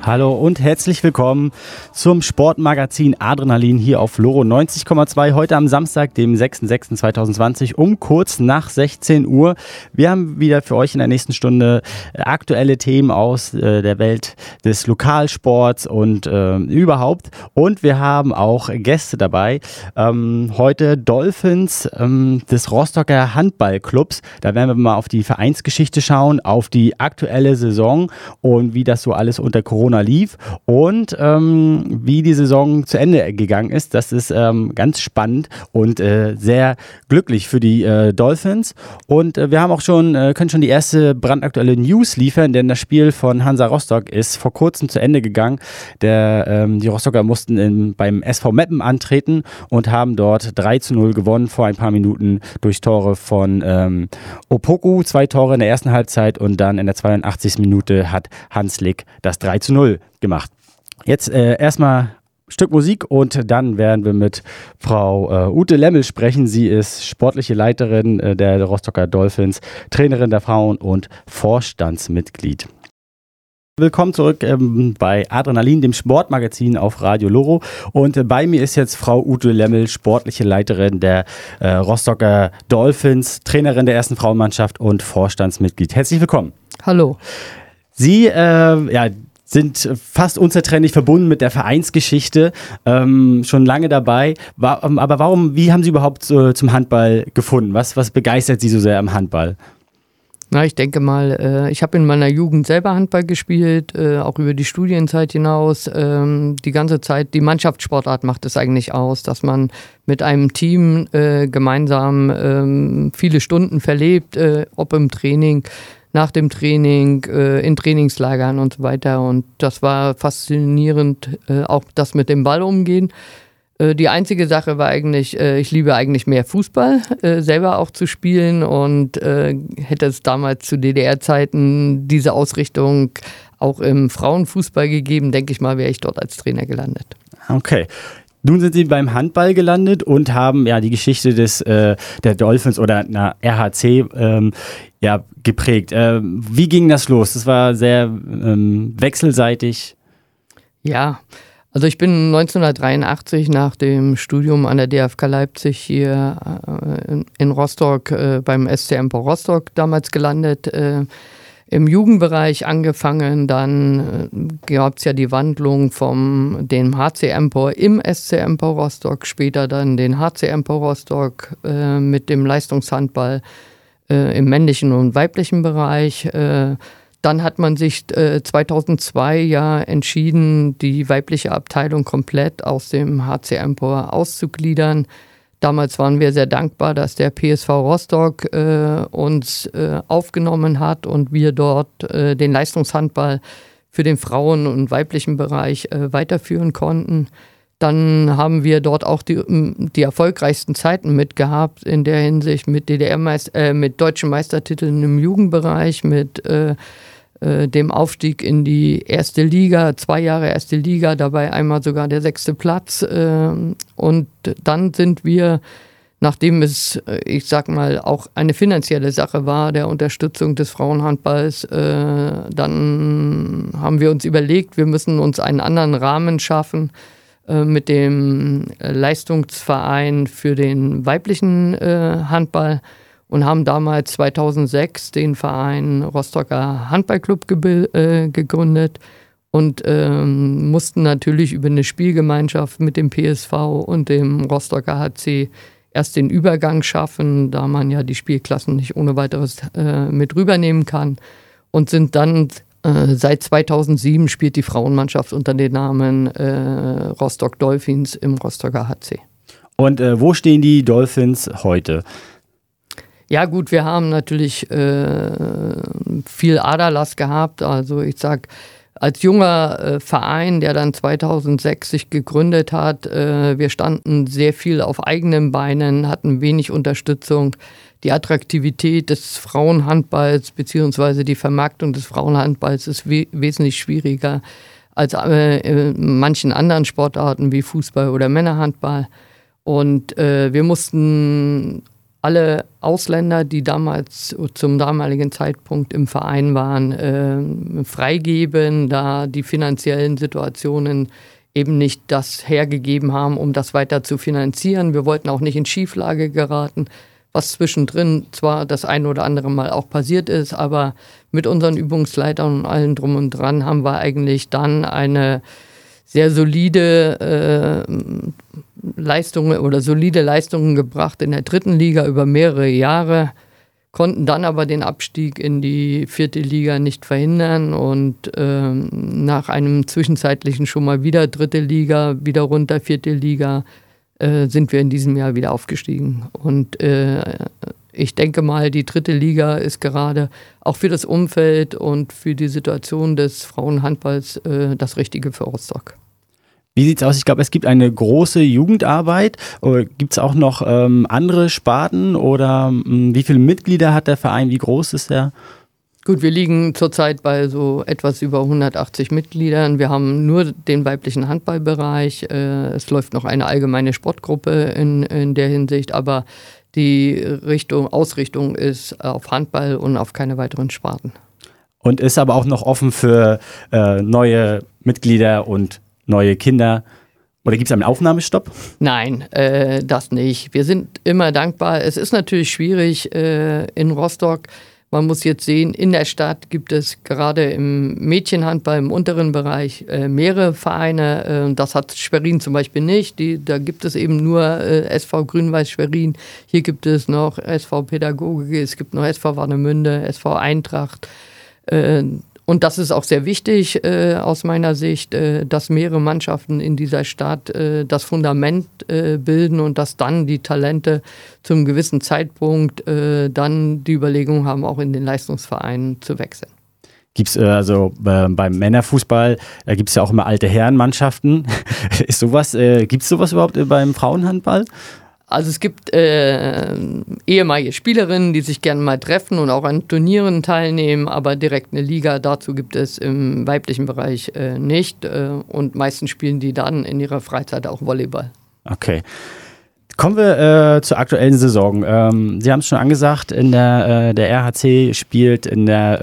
Hallo und herzlich willkommen zum Sportmagazin Adrenalin hier auf Loro 90,2. Heute am Samstag, dem 6.6.2020 um kurz nach 16 Uhr. Wir haben wieder für euch in der nächsten Stunde aktuelle Themen aus der Welt des Lokalsports und überhaupt. Und wir haben auch Gäste dabei. Heute Dolphins des Rostocker Handballclubs. Da werden wir mal auf die Vereinsgeschichte schauen, auf die aktuelle Saison und wie das so alles unter Corona lief und wie die Saison zu Ende gegangen ist. Das ist ganz spannend und sehr glücklich für die Dolphins. Und wir haben auch können schon die erste brandaktuelle News liefern, denn das Spiel von Hansa Rostock ist vor kurzem zu Ende gegangen. Die Rostocker mussten beim SV Meppen antreten und haben dort 3-0 gewonnen vor ein paar Minuten durch Tore von Opoku, 2 Tore in der ersten Halbzeit und dann in der 82. Minute hat Hans Lick das 3-0 gemacht. Jetzt erstmal Stück Musik und dann werden wir mit Frau Ute Lemmel sprechen. Sie ist sportliche Leiterin der Rostocker Dolphins, Trainerin der Frauen und Vorstandsmitglied. Willkommen zurück bei Adrenalin, dem Sportmagazin auf Radio Loro. Und bei mir ist jetzt Frau Ute Lemmel, sportliche Leiterin der Rostocker Dolphins, Trainerin der ersten Frauenmannschaft und Vorstandsmitglied. Herzlich willkommen. Hallo. Sie sind fast unzertrennlich verbunden mit der Vereinsgeschichte, schon lange dabei. Aber wie haben Sie überhaupt zum Handball gefunden? Was begeistert Sie so sehr am Handball? Na, ich denke mal, ich habe in meiner Jugend selber Handball gespielt, auch über die Studienzeit hinaus. Die ganze Zeit, die Mannschaftssportart macht es eigentlich aus, dass man mit einem Team gemeinsam viele Stunden verlebt, ob im Training, nach dem Training, in Trainingslagern und so weiter. Und das war faszinierend, auch das mit dem Ball umgehen. Die einzige Sache war eigentlich, ich liebe eigentlich mehr Fußball, selber auch zu spielen und hätte es damals zu DDR-Zeiten diese Ausrichtung auch im Frauenfußball gegeben, denke ich mal, wäre ich dort als Trainer gelandet. Okay. Nun sind Sie beim Handball gelandet und haben die Geschichte der Dolphins oder RHC geprägt. Wie ging das los? Das war sehr wechselseitig. Ja, also ich bin 1983 nach dem Studium an der DFK Leipzig hier in Rostock beim SC Empor Rostock damals gelandet. Im Jugendbereich angefangen, dann gab es ja die Wandlung vom dem HC Empor im SC Empor Rostock, später dann den HC Empor Rostock mit dem Leistungshandball im männlichen und weiblichen Bereich. Dann hat man sich 2002 ja entschieden, die weibliche Abteilung komplett aus dem HC Empor auszugliedern. Damals waren wir sehr dankbar, dass der PSV Rostock uns aufgenommen hat und wir dort den Leistungshandball für den Frauen- und weiblichen Bereich weiterführen konnten. Dann haben wir dort auch die erfolgreichsten Zeiten mitgehabt in der Hinsicht mit mit deutschen Meistertiteln im Jugendbereich, mit dem Aufstieg in die erste Liga, 2 Jahre erste Liga, dabei einmal sogar der 6. Platz. Und dann sind wir, nachdem es, ich sag mal, auch eine finanzielle Sache war, der Unterstützung des Frauenhandballs, dann haben wir uns überlegt, wir müssen uns einen anderen Rahmen schaffen mit dem Leistungsverein für den weiblichen Handball. Und haben damals 2006 den Verein Rostocker Handballclub gegründet und mussten natürlich über eine Spielgemeinschaft mit dem PSV und dem Rostocker HC erst den Übergang schaffen, da man ja die Spielklassen nicht ohne weiteres mit rübernehmen kann, und sind dann seit 2007 spielt die Frauenmannschaft unter dem Namen Rostock Dolphins im Rostocker HC. Und wo stehen die Dolphins heute? Ja gut, wir haben natürlich viel Aderlass gehabt. Also ich sag, als junger Verein, der dann 2006 sich gegründet hat, wir standen sehr viel auf eigenen Beinen, hatten wenig Unterstützung. Die Attraktivität des Frauenhandballs bzw. die Vermarktung des Frauenhandballs ist wesentlich schwieriger als in manchen anderen Sportarten wie Fußball oder Männerhandball. Und wir mussten alle Ausländer, die damals zum damaligen Zeitpunkt im Verein waren, freigeben, da die finanziellen Situationen eben nicht das hergegeben haben, um das weiter zu finanzieren. Wir wollten auch nicht in Schieflage geraten, was zwischendrin zwar das ein oder andere Mal auch passiert ist, aber mit unseren Übungsleitern und allem drum und dran haben wir eigentlich dann eine sehr solide solide Leistungen gebracht in der 3. Liga über mehrere Jahre, konnten dann aber den Abstieg in die 4. Liga nicht verhindern und nach einem zwischenzeitlichen schon mal wieder 3. Liga, wieder runter 4. Liga, sind wir in diesem Jahr wieder aufgestiegen. Und ich denke mal, die 3. Liga ist gerade auch für das Umfeld und für die Situation des Frauenhandballs das Richtige für Rostock. Wie sieht's aus? Ich glaube, es gibt eine große Jugendarbeit. Gibt es auch noch andere Sparten oder wie viele Mitglieder hat der Verein? Wie groß ist der? Gut, wir liegen zurzeit bei so etwas über 180 Mitgliedern. Wir haben nur den weiblichen Handballbereich. Es läuft noch eine allgemeine Sportgruppe in der Hinsicht, aber die Ausrichtung ist auf Handball und auf keine weiteren Sparten. Und ist aber auch noch offen für neue Mitglieder und neue Kinder? Oder gibt es einen Aufnahmestopp? Nein, das nicht. Wir sind immer dankbar. Es ist natürlich schwierig in Rostock. Man muss jetzt sehen, in der Stadt gibt es gerade im Mädchenhandball im unteren Bereich mehrere Vereine. Das hat Schwerin zum Beispiel nicht. Da gibt es eben nur SV Grün-Weiß Schwerin. Hier gibt es noch SV Pädagogik, es gibt noch SV Warnemünde, SV Eintracht. Und das ist auch sehr wichtig aus meiner Sicht, dass mehrere Mannschaften in dieser Stadt das Fundament bilden und dass dann die Talente zum gewissen Zeitpunkt dann die Überlegung haben, auch in den Leistungsvereinen zu wechseln. Gibt's beim Männerfußball, da gibt es ja auch immer alte Herrenmannschaften. Gibt es sowas überhaupt beim Frauenhandball? Also es gibt ehemalige Spielerinnen, die sich gerne mal treffen und auch an Turnieren teilnehmen, aber direkt eine Liga dazu gibt es im weiblichen Bereich nicht. Und meistens spielen die dann in ihrer Freizeit auch Volleyball. Okay. Kommen wir zur aktuellen Saison. Sie haben es schon angesagt, der RHC spielt in der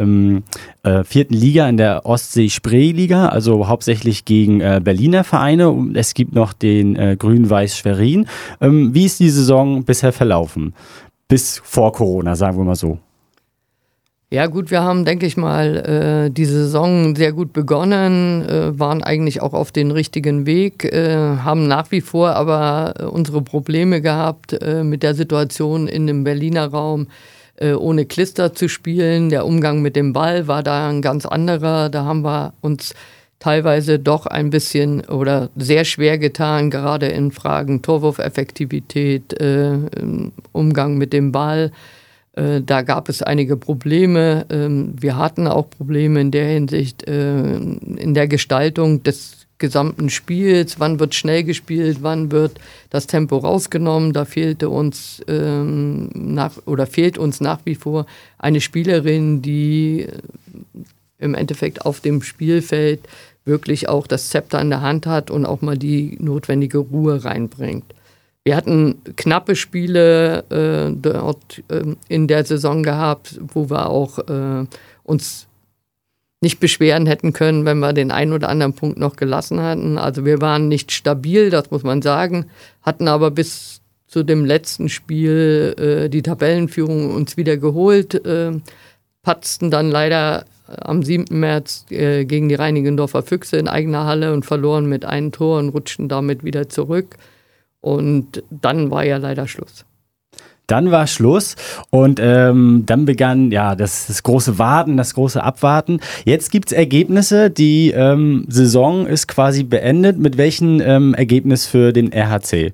4. Liga, in der Ostsee-Spree-Liga, also hauptsächlich gegen Berliner Vereine. Es gibt noch den Grün-Weiß Schwerin. Wie ist die Saison bisher verlaufen? Bis vor Corona, sagen wir mal so. Ja gut, wir haben, denke ich mal, die Saison sehr gut begonnen, waren eigentlich auch auf den richtigen Weg, haben nach wie vor aber unsere Probleme gehabt mit der Situation in dem Berliner Raum, ohne Klister zu spielen. Der Umgang mit dem Ball war da ein ganz anderer. Da haben wir uns teilweise doch ein bisschen oder sehr schwer getan, gerade in Fragen Torwurfeffektivität, Umgang mit dem Ball. Da gab es einige Probleme. Wir hatten auch Probleme in der Hinsicht, in der Gestaltung des gesamten Spiels. Wann wird schnell gespielt, wann wird das Tempo rausgenommen? Da fehlt uns nach wie vor eine Spielerin, die im Endeffekt auf dem Spielfeld wirklich auch das Zepter in der Hand hat und auch mal die notwendige Ruhe reinbringt. Wir hatten knappe Spiele dort in der Saison gehabt, wo wir auch uns nicht beschweren hätten können, wenn wir den einen oder anderen Punkt noch gelassen hatten. Also wir waren nicht stabil, das muss man sagen, hatten aber bis zu dem letzten Spiel die Tabellenführung uns wieder geholt, patzten dann leider am 7. März gegen die Reinickendorfer Füchse in eigener Halle und verloren mit 1 Tor und rutschten damit wieder zurück. Und dann war ja leider Schluss. Dann war Schluss und dann begann ja das große Warten, das große Abwarten. Jetzt gibt es Ergebnisse, die Saison ist quasi beendet. Mit welchem Ergebnis für den RHC?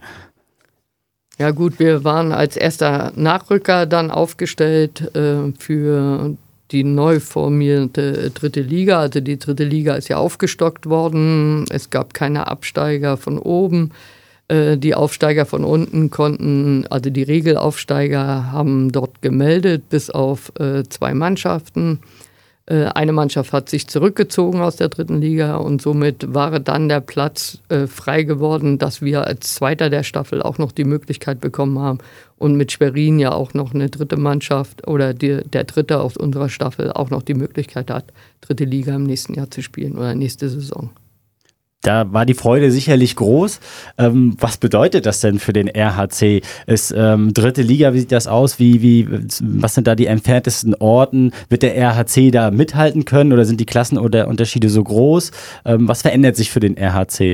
Ja gut, wir waren als erster Nachrücker dann aufgestellt für die neu formierte 3. Liga. Also die 3. Liga ist ja aufgestockt worden. Es gab keine Absteiger von oben. Die Aufsteiger von unten konnten, also die Regelaufsteiger haben dort gemeldet, bis auf 2 Mannschaften. Eine Mannschaft hat sich zurückgezogen aus der 3. Liga und somit war dann der Platz frei geworden, dass wir als Zweiter der Staffel auch noch die Möglichkeit bekommen haben und mit Schwerin ja auch noch eine 3. Mannschaft oder der 3. aus unserer Staffel auch noch die Möglichkeit hat, 3. Liga im nächsten Jahr zu spielen oder nächste Saison. Da war die Freude sicherlich groß. Was bedeutet das denn für den RHC? Ist 3. Liga, wie sieht das aus? Was sind da die entferntesten Orten? Wird der RHC da mithalten können oder sind die Klassen oder Unterschiede so groß? Was verändert sich für den RHC?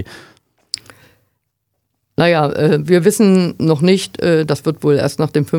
Naja, wir wissen noch nicht, das wird wohl erst nach dem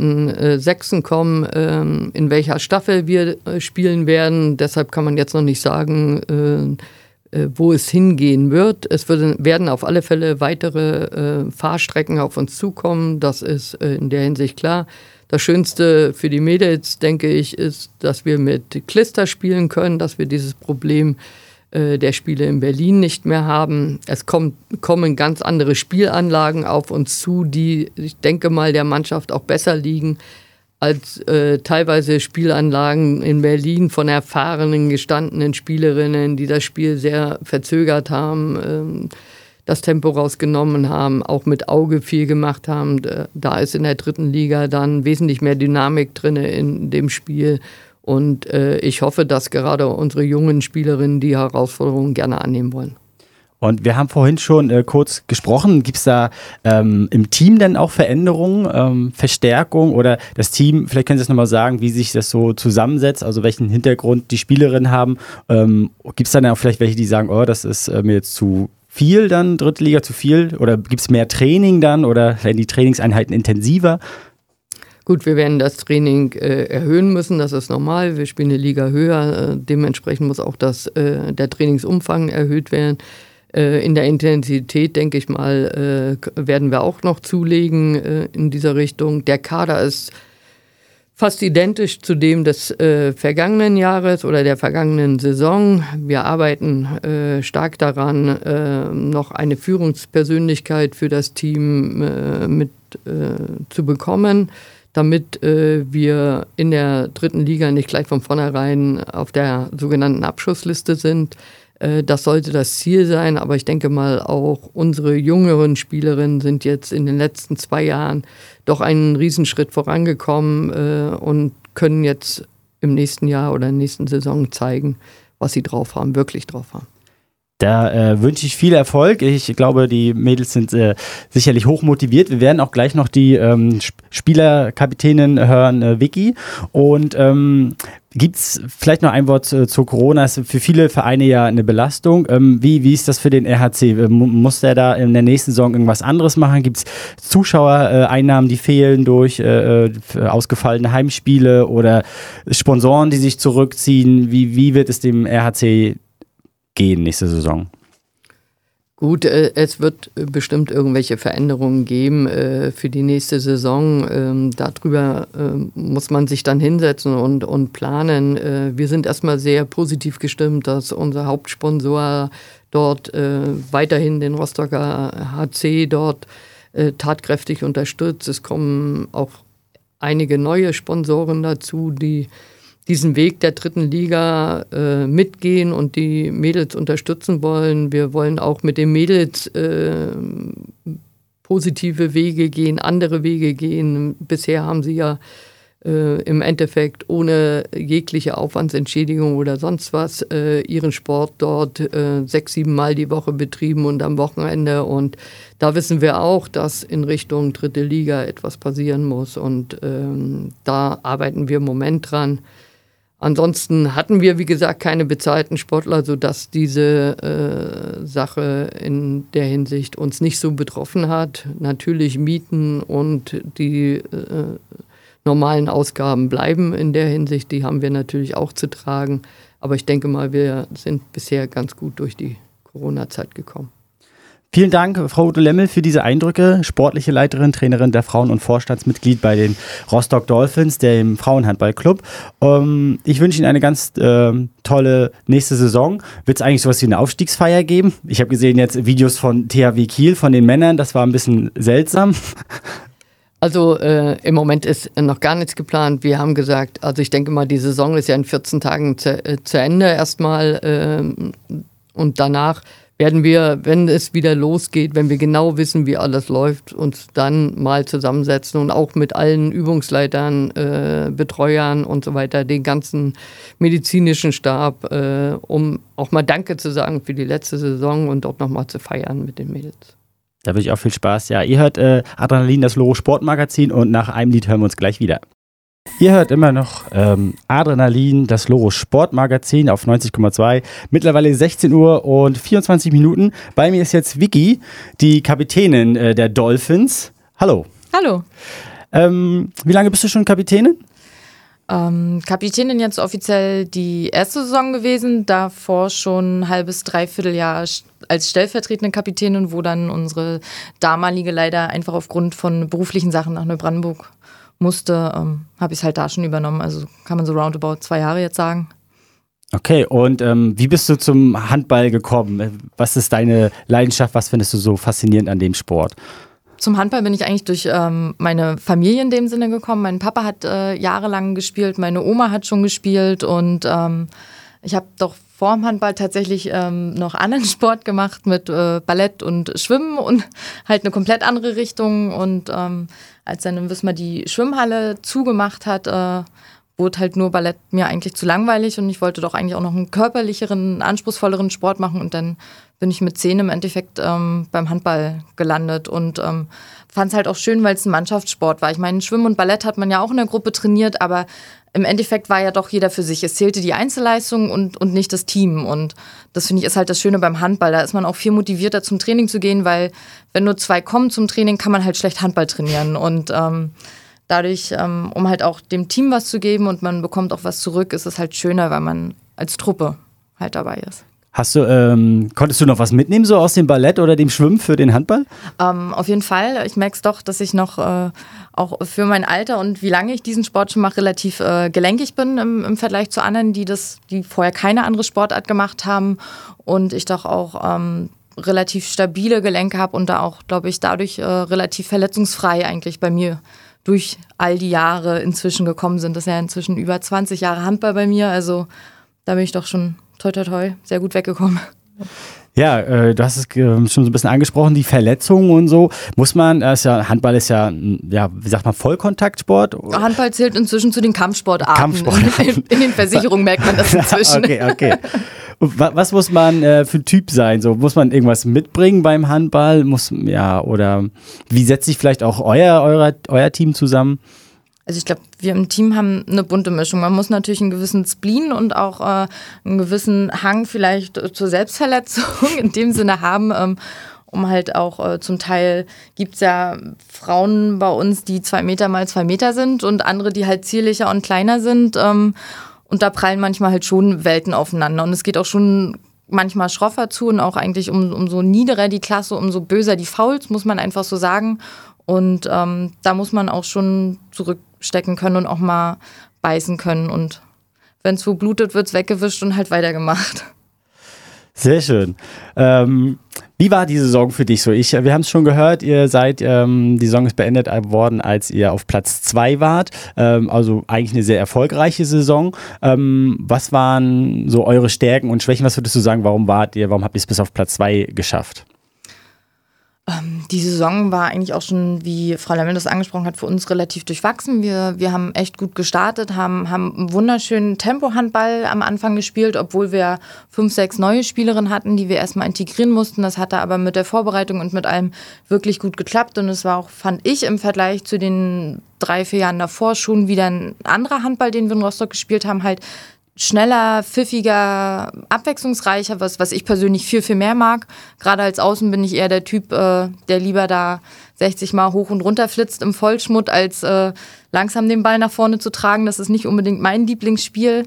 15.06. kommen, in welcher Staffel wir spielen werden. Deshalb kann man jetzt noch nicht sagen, wo es hingehen wird. Es werden auf alle Fälle weitere Fahrstrecken auf uns zukommen. Das ist in der Hinsicht klar. Das Schönste für die Mädels, denke ich, ist, dass wir mit Klister spielen können, dass wir dieses Problem der Spiele in Berlin nicht mehr haben. Es kommen ganz andere Spielanlagen auf uns zu, die, ich denke mal, der Mannschaft auch besser liegen als teilweise Spielanlagen in Berlin von erfahrenen, gestandenen Spielerinnen, die das Spiel sehr verzögert haben, das Tempo rausgenommen haben, auch mit Auge viel gemacht haben. Da ist in der 3. Liga dann wesentlich mehr Dynamik drin in dem Spiel. Und ich hoffe, dass gerade unsere jungen Spielerinnen die Herausforderungen gerne annehmen wollen. Und wir haben vorhin schon kurz gesprochen, gibt es da im Team denn auch Veränderungen, Verstärkung oder das Team, vielleicht können Sie das nochmal sagen, wie sich das so zusammensetzt, also welchen Hintergrund die Spielerinnen haben. Gibt es dann auch vielleicht welche, die sagen, oh, das ist mir jetzt zu viel dann, 3. Liga zu viel? Oder gibt es mehr Training dann oder werden die Trainingseinheiten intensiver? Gut, wir werden das Training erhöhen müssen, das ist normal. Wir spielen eine Liga höher, dementsprechend muss auch der Trainingsumfang erhöht werden. In der Intensität, denke ich mal, werden wir auch noch zulegen in dieser Richtung. Der Kader ist fast identisch zu dem des vergangenen Jahres oder der vergangenen Saison. Wir arbeiten stark daran, noch eine Führungspersönlichkeit für das Team zu bekommen, damit wir in der 3. Liga nicht gleich von vornherein auf der sogenannten Abschussliste sind. Das sollte das Ziel sein, aber ich denke mal, auch unsere jüngeren Spielerinnen sind jetzt in den letzten 2 Jahren doch einen Riesenschritt vorangekommen und können jetzt im nächsten Jahr oder in der nächsten Saison zeigen, was sie drauf haben, wirklich drauf haben. Da wünsche ich viel Erfolg. Ich glaube, die Mädels sind sicherlich hoch motiviert. Wir werden auch gleich noch die Spielerkapitänin hören, Vicky. Und gibt es vielleicht noch ein Wort zu Corona? Das ist für viele Vereine ja eine Belastung. Wie ist das für den RHC? Muss der da in der nächsten Saison irgendwas anderes machen? Gibt es Zuschauereinnahmen, die fehlen durch ausgefallene Heimspiele oder Sponsoren, die sich zurückziehen? Wie wird es dem RHC gehen nächste Saison? Gut, es wird bestimmt irgendwelche Veränderungen geben für die nächste Saison. Darüber muss man sich dann hinsetzen und planen. Wir sind erstmal sehr positiv gestimmt, dass unser Hauptsponsor dort weiterhin den Rostocker HC dort tatkräftig unterstützt. Es kommen auch einige neue Sponsoren dazu, die diesen Weg der 3. Liga mitgehen und die Mädels unterstützen wollen. Wir wollen auch mit den Mädels positive Wege gehen, andere Wege gehen. Bisher haben sie ja im Endeffekt ohne jegliche Aufwandsentschädigung oder sonst was ihren Sport dort 6-7 Mal die Woche betrieben und am Wochenende. Und da wissen wir auch, dass in Richtung 3. Liga etwas passieren muss. Und da arbeiten wir im Moment dran. Ansonsten hatten wir, wie gesagt, keine bezahlten Sportler, sodass diese Sache in der Hinsicht uns nicht so betroffen hat. Natürlich Mieten und die normalen Ausgaben bleiben in der Hinsicht, die haben wir natürlich auch zu tragen. Aber ich denke mal, wir sind bisher ganz gut durch die Corona-Zeit gekommen. Vielen Dank, Frau Ute Lemmel, für diese Eindrücke. Sportliche Leiterin, Trainerin der Frauen und Vorstandsmitglied bei den Rostock Dolphins, dem Frauenhandballclub. Ich wünsche Ihnen eine ganz tolle nächste Saison. Wird es eigentlich sowas wie eine Aufstiegsfeier geben? Ich habe gesehen jetzt Videos von THW Kiel, von den Männern. Das war ein bisschen seltsam. Also im Moment ist noch gar nichts geplant. Wir haben gesagt, also ich denke mal, die Saison ist ja in 14 Tagen zu Ende erstmal. Und danach werden wir, wenn es wieder losgeht, wenn wir genau wissen, wie alles läuft, uns dann mal zusammensetzen und auch mit allen Übungsleitern, Betreuern und so weiter, den ganzen medizinischen Stab, um auch mal Danke zu sagen für die letzte Saison und auch nochmal zu feiern mit den Mädels. Da wünsche ich auch viel Spaß. Ja, ihr hört Adrenalin, das Loro Sportmagazin, und nach einem Lied hören wir uns gleich wieder. Ihr hört immer noch Adrenalin, das Loro Sportmagazin auf 90,2. Mittlerweile 16 Uhr und 24 Minuten. Bei mir ist jetzt Vicky, die Kapitänin der Dolphins. Hallo. Hallo. Wie lange bist du schon Kapitänin? Kapitänin jetzt offiziell die erste Saison gewesen, davor schon ein halbes, dreiviertel Jahr als stellvertretende Kapitänin, wo dann unsere damalige leider einfach aufgrund von beruflichen Sachen nach Neubrandenburg musste, habe ich es halt da schon übernommen. Also kann man so roundabout 2 Jahre jetzt sagen. Okay, und wie bist du zum Handball gekommen? Was ist deine Leidenschaft? Was findest du so faszinierend an dem Sport? Zum Handball bin ich eigentlich durch meine Familie in dem Sinne gekommen. Mein Papa hat jahrelang gespielt, meine Oma hat schon gespielt und ich habe doch vor dem Handball tatsächlich noch anderen Sport gemacht mit Ballett und Schwimmen und halt eine komplett andere Richtung. Und als dann in Wismar die Schwimmhalle zugemacht hat, wurde halt nur Ballett mir eigentlich zu langweilig und ich wollte doch eigentlich auch noch einen körperlicheren, anspruchsvolleren Sport machen und dann bin ich mit 10 im Endeffekt beim Handball gelandet und fand es halt auch schön, weil es ein Mannschaftssport war. Ich meine, Schwimmen und Ballett hat man ja auch in der Gruppe trainiert, aber im Endeffekt war ja doch jeder für sich. Es zählte die Einzelleistung und nicht das Team und das finde ich ist halt das Schöne beim Handball. Da ist man auch viel motivierter zum Training zu gehen, weil wenn nur 2 kommen zum Training, kann man halt schlecht Handball trainieren und dadurch, um halt auch dem Team was zu geben und man bekommt auch was zurück, ist es halt schöner, weil man als Truppe halt dabei ist. Konntest du noch was mitnehmen, so aus dem Ballett oder dem Schwimmen für den Handball? Auf jeden Fall. Ich merke es doch, dass ich noch auch für mein Alter und wie lange ich diesen Sport schon mache, relativ gelenkig bin im Vergleich zu anderen, die vorher keine andere Sportart gemacht haben. Und ich doch auch relativ stabile Gelenke habe und da auch, glaube ich, dadurch relativ verletzungsfrei eigentlich bei mir durch all die Jahre inzwischen gekommen sind. Das ist ja inzwischen über 20 Jahre Handball bei mir. Also da bin ich doch schon toi toi toi sehr gut weggekommen. Ja, du hast es schon so ein bisschen angesprochen, die Verletzungen und so. Handball ist ja, wie sagt man, Vollkontaktsport? Handball zählt inzwischen zu den Kampfsportarten. In den Versicherungen merkt man das inzwischen. Okay. Was muss man für ein Typ sein? So, muss man irgendwas mitbringen beim Handball? Oder wie setzt sich vielleicht auch euer Team zusammen? Also ich glaube, wir im Team haben eine bunte Mischung. Man muss natürlich einen gewissen Spleen und auch einen gewissen Hang vielleicht zur Selbstverletzung in dem Sinne haben, um halt auch zum Teil gibt es ja Frauen bei uns, die 2 Meter mal 2 Meter sind und andere, die halt zierlicher und kleiner sind. Und da prallen manchmal halt schon Welten aufeinander. Und es geht auch schon manchmal schroffer zu und auch eigentlich umso niederer die Klasse, umso böser die Fouls, muss man einfach so sagen. Und da muss man auch schon zurückstecken können und auch mal beißen können. Und wenn es wo blutet, wird es weggewischt und halt weitergemacht. Sehr schön. Wie war die Saison für dich so? Wir haben es schon gehört, die Saison ist beendet worden, als ihr auf Platz 2 wart. Also eigentlich eine sehr erfolgreiche Saison. Was waren so eure Stärken und Schwächen? Was würdest du sagen, warum habt ihr es bis auf Platz 2 geschafft? Die Saison war eigentlich auch schon, wie Frau Lemmel das angesprochen hat, für uns relativ durchwachsen. Wir haben echt gut gestartet, haben einen wunderschönen Tempo-Handball am Anfang gespielt, obwohl wir 5, 6 neue Spielerinnen hatten, die wir erstmal integrieren mussten. Das hatte aber mit der Vorbereitung und mit allem wirklich gut geklappt. Und es war auch, fand ich, im Vergleich zu den 3, 4 Jahren davor schon wieder ein anderer Handball, den wir in Rostock gespielt haben, halt schneller, pfiffiger, abwechslungsreicher, was ich persönlich viel, viel mehr mag. Gerade als Außen bin ich eher der Typ, der lieber da 60 Mal hoch und runter flitzt im Vollschmutt, als langsam den Ball nach vorne zu tragen. Das ist nicht unbedingt mein Lieblingsspiel.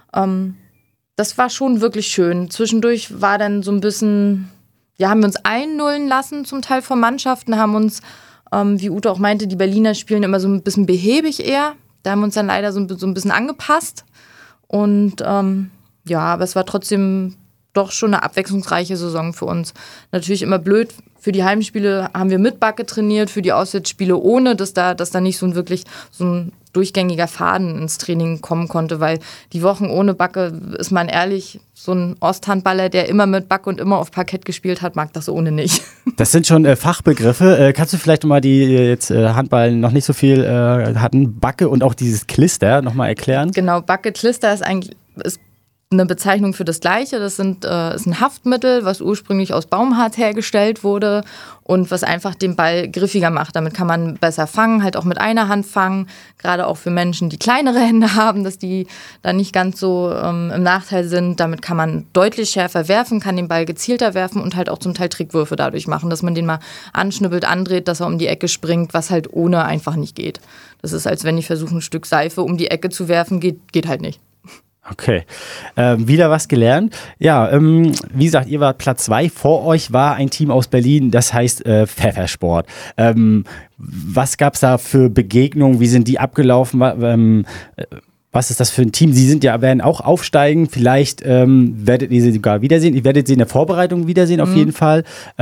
Das war schon wirklich schön. Zwischendurch war dann so ein bisschen, haben wir uns einnullen lassen zum Teil von Mannschaften, haben uns, wie Ute auch meinte, die Berliner spielen immer so ein bisschen behäbig eher. Da haben wir uns dann leider so ein bisschen angepasst. Und aber es war trotzdem doch schon eine abwechslungsreiche Saison für uns. Natürlich immer blöd, für die Heimspiele haben wir mit Backe trainiert, für die Auswärtsspiele ohne, dass da nicht so ein durchgängiger Faden ins Training kommen konnte, weil die Wochen ohne Backe, ist man ehrlich, so ein Osthandballer, der immer mit Backe und immer auf Parkett gespielt hat, mag das ohne nicht. Das sind schon Fachbegriffe. Kannst du vielleicht nochmal, die jetzt Handball noch nicht so viel hatten, Backe und auch dieses Klister nochmal erklären? Genau, Backe, Klister ist eine Bezeichnung für das Gleiche. Das ist ein Haftmittel, was ursprünglich aus Baumharz hergestellt wurde und was einfach den Ball griffiger macht. Damit kann man besser fangen, halt auch mit einer Hand fangen. Gerade auch für Menschen, die kleinere Hände haben, dass die dann nicht ganz so im Nachteil sind. Damit kann man deutlich schärfer werfen, kann den Ball gezielter werfen und halt auch zum Teil Trickwürfe dadurch machen, dass man den mal anschnippelt, andreht, dass er um die Ecke springt, was halt ohne einfach nicht geht. Das ist, als wenn ich versuche, ein Stück Seife um die Ecke zu werfen, geht halt nicht. Okay, wieder was gelernt. Ja, wie gesagt, ihr wart Platz 2. Vor euch war ein Team aus Berlin, das heißt Pfeffersport. Was gab es da für Begegnungen? Wie sind die abgelaufen? Was ist das für ein Team? Sie werden auch aufsteigen. Vielleicht werdet ihr sie sogar wiedersehen. Ihr werdet sie in der Vorbereitung wiedersehen, auf jeden Fall.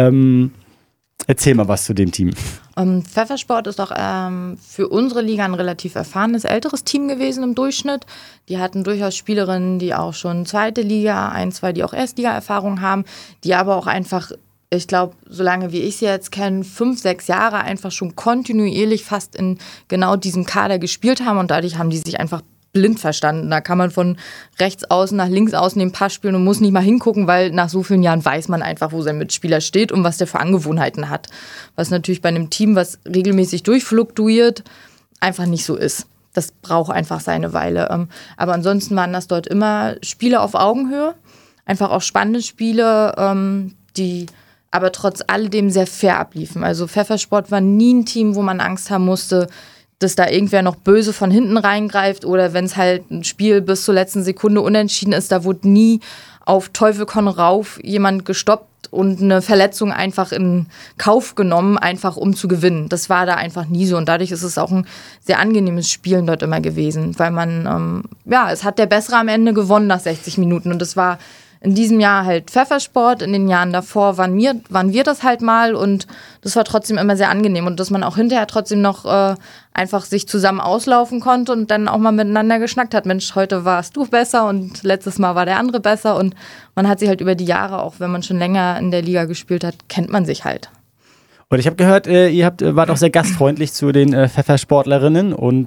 Erzähl mal was zu dem Team. Pfeffersport ist auch für unsere Liga ein relativ erfahrenes, älteres Team gewesen im Durchschnitt. Die hatten durchaus Spielerinnen, die auch schon zweite Liga, 1, 2, die auch Erstliga-Erfahrung haben, die aber auch einfach, ich glaube, solange wie ich sie jetzt kenne, 5, 6 Jahre einfach schon kontinuierlich fast in genau diesem Kader gespielt haben und dadurch haben die sich einfach blind verstanden. Da kann man von rechts außen nach links außen den Pass spielen und muss nicht mal hingucken, weil nach so vielen Jahren weiß man einfach, wo sein Mitspieler steht und was der für Angewohnheiten hat. Was natürlich bei einem Team, was regelmäßig durchfluktuiert, einfach nicht so ist. Das braucht einfach seine Weile. Aber ansonsten waren das dort immer Spiele auf Augenhöhe. Einfach auch spannende Spiele, die aber trotz alledem sehr fair abliefen. Also Pfeffersport war nie ein Team, wo man Angst haben musste, dass da irgendwer noch böse von hinten reingreift oder wenn es halt ein Spiel bis zur letzten Sekunde unentschieden ist, da wurde nie auf Teufel komm rauf jemand gestoppt und eine Verletzung einfach in Kauf genommen, einfach um zu gewinnen. Das war da einfach nie so und dadurch ist es auch ein sehr angenehmes Spielen dort immer gewesen, weil man, es hat der Bessere am Ende gewonnen nach 60 Minuten und das war in diesem Jahr halt Pfeffersport, in den Jahren davor waren wir das halt mal und das war trotzdem immer sehr angenehm und dass man auch hinterher trotzdem noch einfach sich zusammen auslaufen konnte und dann auch mal miteinander geschnackt hat. Mensch, heute warst du besser und letztes Mal war der andere besser und man hat sich halt über die Jahre, auch wenn man schon länger in der Liga gespielt hat, kennt man sich halt. Und ich habe gehört, ihr wart auch sehr gastfreundlich zu den Pfeffersportlerinnen und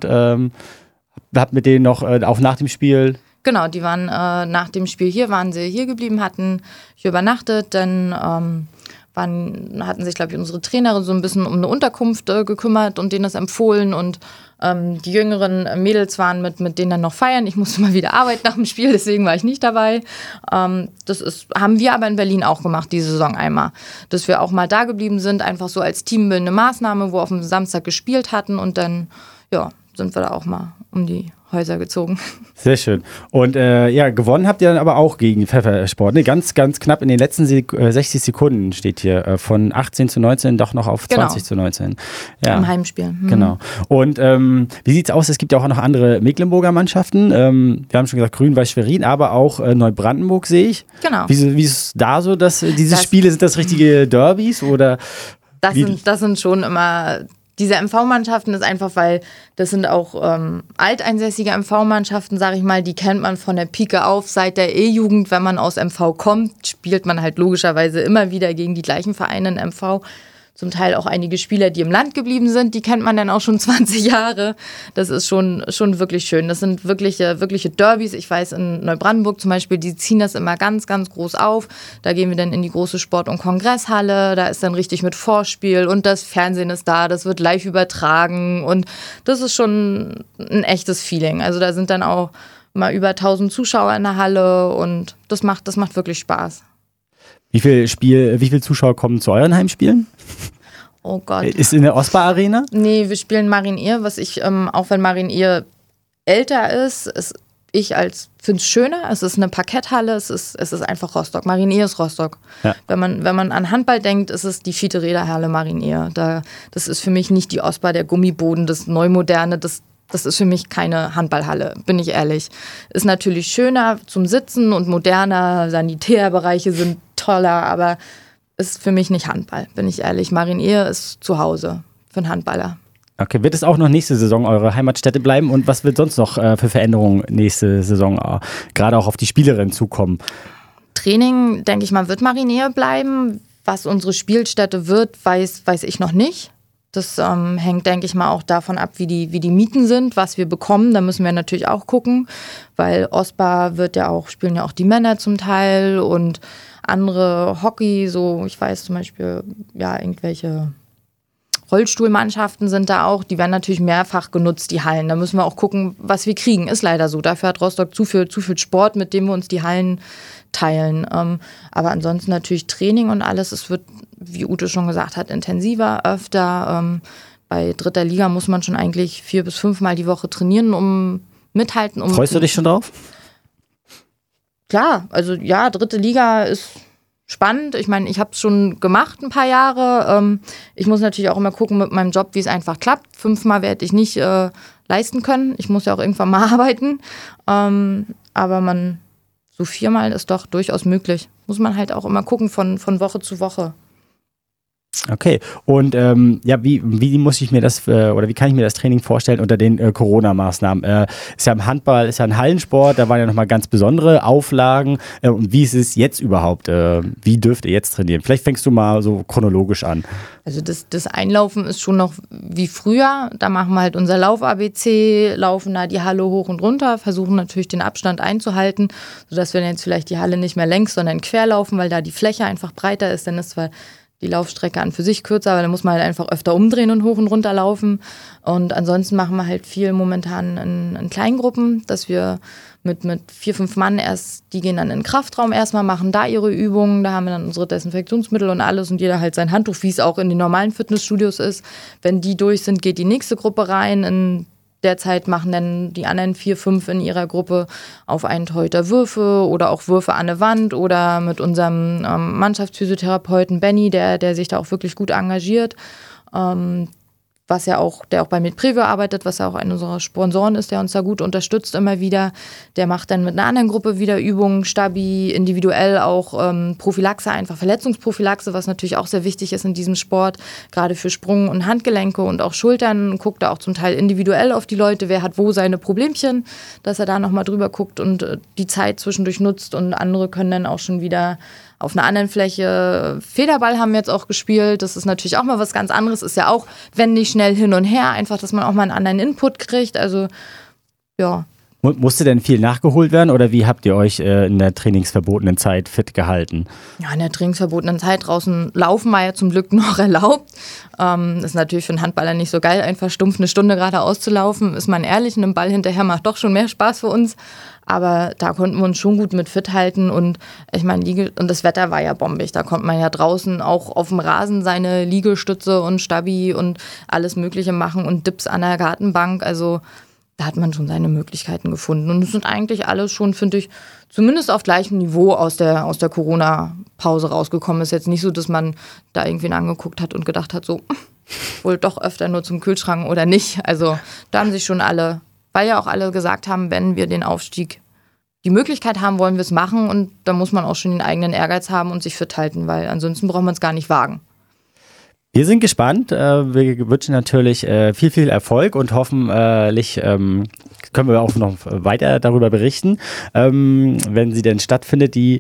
habt mit denen noch auch nach dem Spiel. Genau, die waren nach dem Spiel waren sie hier geblieben, hatten hier übernachtet, dann hatten sich, glaube ich, unsere Trainerin so ein bisschen um eine Unterkunft gekümmert und denen das empfohlen und die jüngeren Mädels waren mit denen dann noch feiern. Ich musste mal wieder arbeiten nach dem Spiel, deswegen war ich nicht dabei. Haben wir aber in Berlin auch gemacht, diese Saison einmal, dass wir auch mal da geblieben sind, einfach so als teambildende Maßnahme, wo wir auf dem Samstag gespielt hatten und dann, sind wir da auch mal um die Häuser gezogen. Sehr schön. Und gewonnen habt ihr dann aber auch gegen Pfeffersport. Ne? Ganz, ganz knapp in den letzten 60 Sekunden steht hier. Von 18-19 doch noch auf 20-19. Ja. Im Heimspiel. Genau. Und wie sieht es aus? Es gibt ja auch noch andere Mecklenburger Mannschaften. Wir haben schon gesagt Grün-Weiß-Schwerin, aber auch Neubrandenburg sehe ich. Genau. Wie ist es da so, dass diese Spiele, sind das richtige Derbys? Oder das sind schon immer... Diese MV-Mannschaften ist einfach, weil das sind auch alteinsässige MV-Mannschaften, sage ich mal, die kennt man von der Pike auf. Seit der E-Jugend, wenn man aus MV kommt, spielt man halt logischerweise immer wieder gegen die gleichen Vereine in MV. Zum Teil auch einige Spieler, die im Land geblieben sind, die kennt man dann auch schon 20 Jahre. Das ist schon wirklich schön. Das sind wirkliche Derbys. Ich weiß, in Neubrandenburg zum Beispiel, die ziehen das immer ganz, ganz groß auf. Da gehen wir dann in die große Sport- und Kongresshalle. Da ist dann richtig mit Vorspiel und das Fernsehen ist da. Das wird live übertragen und das ist schon ein echtes Feeling. Also da sind dann auch mal über 1000 Zuschauer in der Halle und das macht wirklich Spaß. Wie viel Zuschauer kommen zu euren Heimspielen? Oh Gott. Ist in der Osbar Arena? Nee, wir spielen Marien-Ehr, was ich, auch wenn Marien-Ehr älter ist, ich finde es schöner. Es ist eine Parketthalle, es ist einfach Rostock. Marien-Ehr ist Rostock. Ja. Wenn man an Handball denkt, ist es die Fiete-Räderhalle Marien-Ehr. Das ist für mich nicht die Osbar, der Gummiboden, das Neumoderne, das Das ist für mich keine Handballhalle, bin ich ehrlich. Ist natürlich schöner zum Sitzen und moderner, Sanitärbereiche sind toller, aber ist für mich nicht Handball, bin ich ehrlich. Marien-Ehe ist zu Hause für einen Handballer. Okay, wird es auch noch nächste Saison eure Heimatstätte bleiben und was wird sonst noch für Veränderungen nächste Saison gerade auch auf die Spielerinnen zukommen? Training, denke ich mal, wird Marien-Ehe bleiben. Was unsere Spielstätte wird, weiß ich noch nicht. Das hängt, denke ich mal, auch davon ab, wie die Mieten sind, was wir bekommen. Da müssen wir natürlich auch gucken, weil OSPA spielen ja auch die Männer zum Teil und andere Hockey, so ich weiß zum Beispiel, ja, irgendwelche Rollstuhlmannschaften sind da auch, die werden natürlich mehrfach genutzt, die Hallen. Da müssen wir auch gucken, was wir kriegen. Ist leider so. Dafür hat Rostock zu viel Sport, mit dem wir uns die Hallen teilen. Aber ansonsten natürlich Training und alles. Es wird, wie Ute schon gesagt hat, intensiver, öfter. Bei 3. Liga muss man schon eigentlich 4 bis 5 Mal die Woche trainieren, um mithalten. Freust du dich schon drauf? Klar, also ja, 3. Liga ist spannend. Ich meine, ich habe es schon gemacht ein paar Jahre. Ich muss natürlich auch immer gucken mit meinem Job, wie es einfach klappt. 5 Mal werde ich nicht leisten können. Ich muss ja auch irgendwann mal arbeiten. Aber so 4 Mal ist doch durchaus möglich. Muss man halt auch immer gucken von Woche zu Woche. Okay, und wie muss ich mir das oder wie kann ich mir das Training vorstellen unter den Corona-Maßnahmen? Ist ja im Handball, ist ja ein Hallensport, da waren ja nochmal ganz besondere Auflagen. Und wie ist es jetzt überhaupt? Wie dürft ihr jetzt trainieren? Vielleicht fängst du mal so chronologisch an. Also das Einlaufen ist schon noch wie früher. Da machen wir halt unser Lauf-ABC, laufen da die Halle hoch und runter, versuchen natürlich den Abstand einzuhalten, sodass wir jetzt vielleicht die Halle nicht mehr längs, sondern quer laufen, weil da die Fläche einfach breiter ist. Dann ist zwar die Laufstrecke an für sich kürzer, aber dann muss man halt einfach öfter umdrehen und hoch und runter laufen. Und ansonsten machen wir halt viel momentan in Kleingruppen, dass wir mit 4, 5 Mann die gehen dann in den Kraftraum erstmal, machen da ihre Übungen, da haben wir dann unsere Desinfektionsmittel und alles und jeder halt sein Handtuch, wie es auch in den normalen Fitnessstudios ist. Wenn die durch sind, geht die nächste Gruppe rein. In der Zeit machen dann die anderen 4, 5 in ihrer Gruppe auf einen Torhüter Würfe oder auch Würfe an eine Wand oder mit unserem Mannschaftsphysiotherapeuten Benny, der sich da auch wirklich gut engagiert. Der auch bei Medprevio arbeitet, was ja auch einer unserer Sponsoren ist, der uns da gut unterstützt immer wieder. Der macht dann mit einer anderen Gruppe wieder Übungen, Stabi, individuell auch Prophylaxe, einfach Verletzungsprophylaxe, was natürlich auch sehr wichtig ist in diesem Sport, gerade für Sprung- und Handgelenke und auch Schultern. Guckt da auch zum Teil individuell auf die Leute, wer hat wo seine Problemchen, dass er da nochmal drüber guckt und die Zeit zwischendurch nutzt und andere können dann auch schon wieder auf einer anderen Fläche. Federball haben wir jetzt auch gespielt. Das ist natürlich auch mal was ganz anderes. Ist ja auch, wenn nicht schnell hin und her, einfach, dass man auch mal einen anderen Input kriegt. Also, ja. Musste denn viel nachgeholt werden oder wie habt ihr euch in der trainingsverbotenen Zeit fit gehalten? Ja, in der trainingsverbotenen Zeit draußen laufen war ja zum Glück noch erlaubt. Ist natürlich für einen Handballer nicht so geil, einfach stumpf eine Stunde geradeaus zu laufen. Ist man ehrlich, einem Ball hinterher macht doch schon mehr Spaß für uns. Aber da konnten wir uns schon gut mit fit halten und ich meine, und das Wetter war ja bombig. Da konnte man ja draußen auch auf dem Rasen seine Liegestütze und Stabi und alles Mögliche machen und Dips an der Gartenbank. Also da hat man schon seine Möglichkeiten gefunden. Und es sind eigentlich alles schon, finde ich, zumindest auf gleichem Niveau aus der Corona-Pause rausgekommen. Ist jetzt nicht so, dass man da irgendwen angeguckt hat und gedacht hat, so, wohl doch öfter nur zum Kühlschrank oder nicht. Also da haben sich schon alle, weil ja auch alle gesagt haben, wenn wir den Aufstieg die Möglichkeit haben, wollen wir es machen. Und da muss man auch schon den eigenen Ehrgeiz haben und sich fit halten, weil ansonsten braucht man es gar nicht wagen. Wir sind gespannt. Wir wünschen natürlich viel, viel Erfolg und hoffentlich können wir auch noch weiter darüber berichten, wenn sie denn stattfindet, die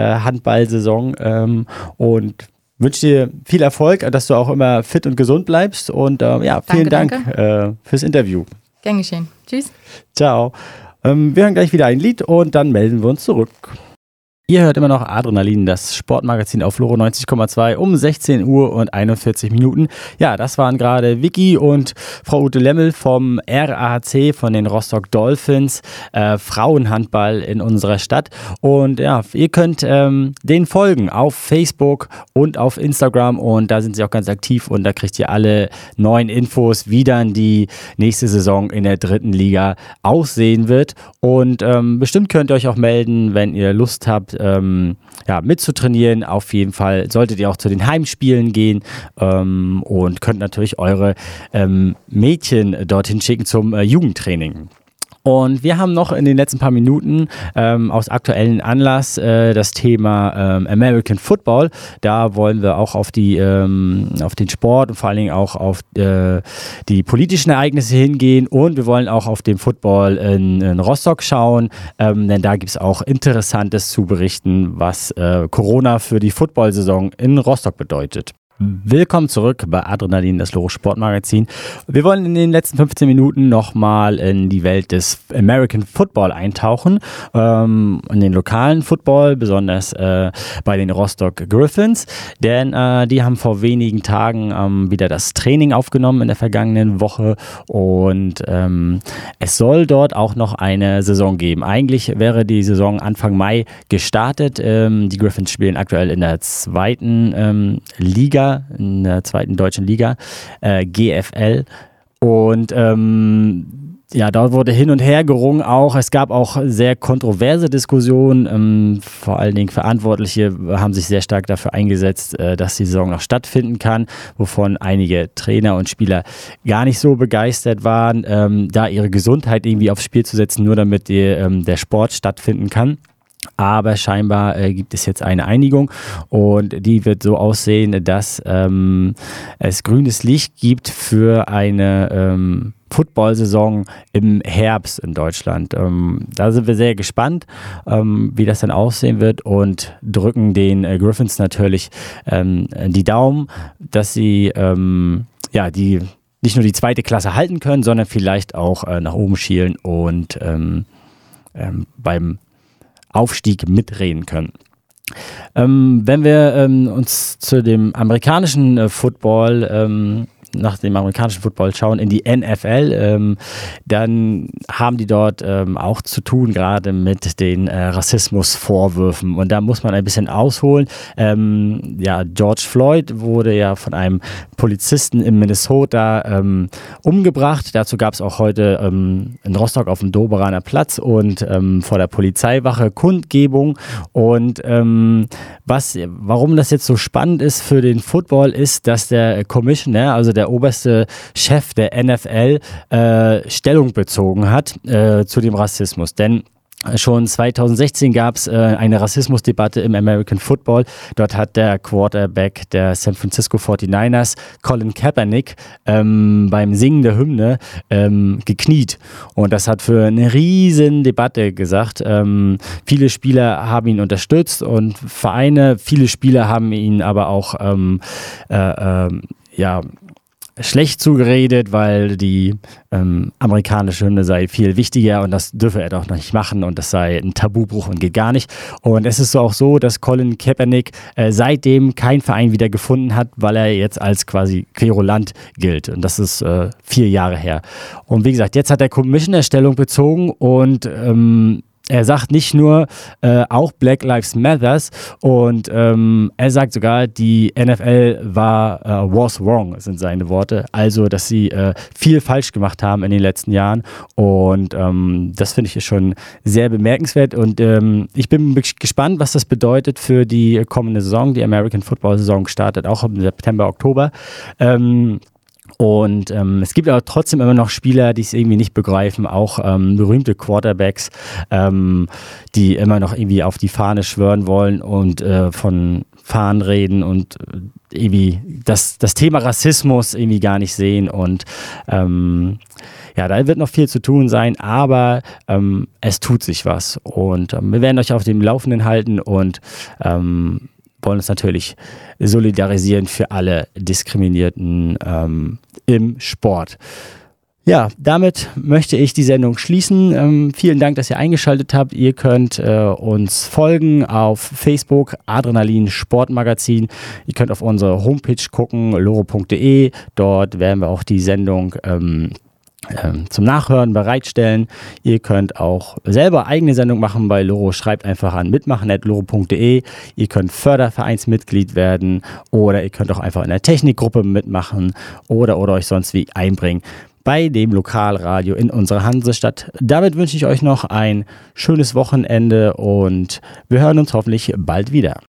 Handball-Saison. Und wünsche dir viel Erfolg, dass du auch immer fit und gesund bleibst. Und vielen Dank fürs Interview. Gern geschehen. Tschüss. Ciao. Wir hören gleich wieder ein Lied und dann melden wir uns zurück. Ihr hört immer noch Adrenalin, das Sportmagazin auf Loro 90,2 um 16 Uhr und 41 Minuten. Ja, das waren gerade Vicky und Frau Ute Lemmel vom RAC, von den Rostock Dolphins, Frauenhandball in unserer Stadt. Und ja, ihr könnt denen folgen auf Facebook und auf Instagram und da sind sie auch ganz aktiv und da kriegt ihr alle neuen Infos, wie dann die nächste Saison in der 3. Liga aussehen wird. Und bestimmt könnt ihr euch auch melden, wenn ihr Lust habt, mitzutrainieren. Auf jeden Fall solltet ihr auch zu den Heimspielen gehen und könnt natürlich eure Mädchen dorthin schicken zum Jugendtraining. Und wir haben noch in den letzten paar Minuten aus aktuellen Anlass das Thema American Football. Da wollen wir auch auf den Sport und vor allen Dingen auch auf die politischen Ereignisse hingehen. Und wir wollen auch auf den Football in Rostock schauen, denn da gibt es auch Interessantes zu berichten, was Corona für die Football-Saison in Rostock bedeutet. Willkommen zurück bei Adrenalin, das Loro Sportmagazin. Wir wollen in den letzten 15 Minuten nochmal in die Welt des American Football eintauchen, in den lokalen Football, besonders bei den Rostock Griffins, denn die haben vor wenigen Tagen wieder das Training aufgenommen in der vergangenen Woche und es soll dort auch noch eine Saison geben. Eigentlich wäre die Saison Anfang Mai gestartet. Die Griffins spielen aktuell in der zweiten Liga, in der zweiten deutschen Liga, GFL. Und dort wurde hin und her gerungen auch. Es gab auch sehr kontroverse Diskussionen. Vor allen Dingen Verantwortliche haben sich sehr stark dafür eingesetzt, dass die Saison noch stattfinden kann, wovon einige Trainer und Spieler gar nicht so begeistert waren, da ihre Gesundheit irgendwie aufs Spiel zu setzen, nur damit der Sport stattfinden kann. Aber scheinbar gibt es jetzt eine Einigung und die wird so aussehen, dass es grünes Licht gibt für eine Football-Saison im Herbst in Deutschland. Da sind wir sehr gespannt, wie das dann aussehen wird und drücken den Griffins natürlich die Daumen, dass sie nicht nur die zweite Klasse halten können, sondern vielleicht auch nach oben schielen und beim Aufstieg mitreden können. Wenn wir uns zu dem amerikanischen Football nach dem amerikanischen Football schauen, in die NFL, dann haben die dort auch zu tun, gerade mit den Rassismusvorwürfen. Und da muss man ein bisschen ausholen. George Floyd wurde ja von einem Polizisten in Minnesota umgebracht. Dazu gab es auch heute in Rostock auf dem Doberaner Platz und vor der Polizeiwache Kundgebung. Und warum das jetzt so spannend ist für den Football, ist, dass der Commissioner, also der oberste Chef der NFL, Stellung bezogen hat zu dem Rassismus. Denn schon 2016 gab es eine Rassismusdebatte im American Football. Dort hat der Quarterback der San Francisco 49ers, Colin Kaepernick, beim Singen der Hymne gekniet. Und das hat für eine riesen Debatte gesagt. Viele Spieler haben ihn unterstützt und Vereine, viele Spieler haben ihn aber auch schlecht zugeredet, weil die amerikanische Hymne sei viel wichtiger und das dürfe er doch noch nicht machen und das sei ein Tabubruch und geht gar nicht. Und es ist auch so, dass Colin Kaepernick seitdem keinen Verein wieder gefunden hat, weil er jetzt als quasi Querulant gilt. Und das ist 4 Jahre her. Und wie gesagt, jetzt hat der Commissioner Stellung bezogen und er sagt nicht nur auch Black Lives Matters und er sagt sogar, die NFL was wrong, sind seine Worte. Also, dass sie viel falsch gemacht haben in den letzten Jahren und das finde ich schon sehr bemerkenswert und ich bin gespannt, was das bedeutet für die kommende Saison. Die American Football Saison startet auch im September, Oktober. Und es gibt aber trotzdem immer noch Spieler, die es irgendwie nicht begreifen, auch berühmte Quarterbacks, die immer noch irgendwie auf die Fahne schwören wollen und von Fahnen reden und irgendwie das Thema Rassismus irgendwie gar nicht sehen und da wird noch viel zu tun sein, aber es tut sich was und wir werden euch auf dem Laufenden halten und wollen uns natürlich solidarisieren für alle Diskriminierten im Sport. Ja, damit möchte ich die Sendung schließen. Vielen Dank, dass ihr eingeschaltet habt. Ihr könnt uns folgen auf Facebook, Adrenalin Sportmagazin. Ihr könnt auf unsere Homepage gucken, loro.de. Dort werden wir auch die Sendung zum Nachhören bereitstellen. Ihr könnt auch selber eigene Sendung machen bei Loro. Schreibt einfach an mitmachen@loro.de. Ihr könnt Fördervereinsmitglied werden oder ihr könnt auch einfach in der Technikgruppe mitmachen oder euch sonst wie einbringen. bei dem Lokalradio in unserer Hansestadt. Damit wünsche ich euch noch ein schönes Wochenende und wir hören uns hoffentlich bald wieder.